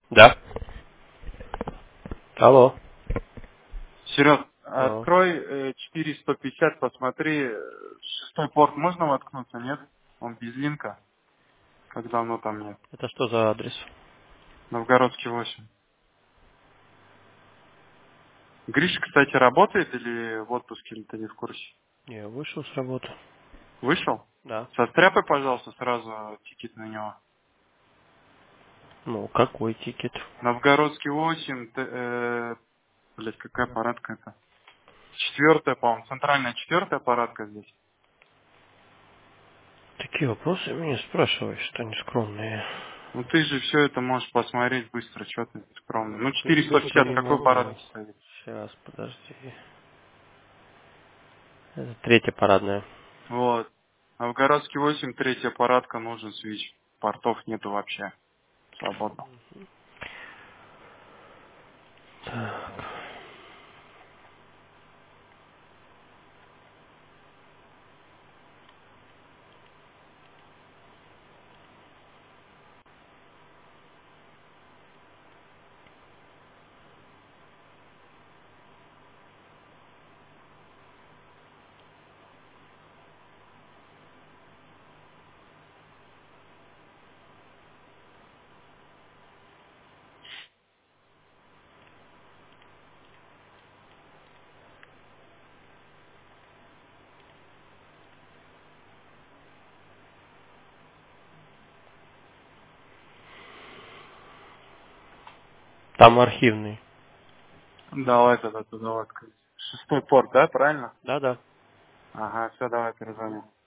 Да. Алло. Серег, Алло. открой 4150, посмотри, шестой порт можно воткнуться, нет? Он без линка, как давно там нет. Это что за адрес? Новгородский 8. Гриша, кстати, работает или в отпуске, или ты не в курсе? Я вышел с работы. Вышел? Да. Состряпай, пожалуйста, сразу тикет на него. Ну, какой тикет? Новгородский 8, блять, какая парадка это? Четвертая, по-моему, центральная четвертая парадка здесь. Такие вопросы меня спрашиваешь, что они скромные. Ну ты же все это можешь посмотреть быстро, что ты скромный. Ну Быстро 4150 не какой могу. парадке стоит? Сейчас, подожди. Это третья парадная. Вот. Новгородский 8, третья парадка, нужен свич. Портов нету вообще. Свободно. Так. Там архивный. Давай тогда туда открыть. Шестой порт, да, правильно? Да-да. Ага, все, давай перезвоню.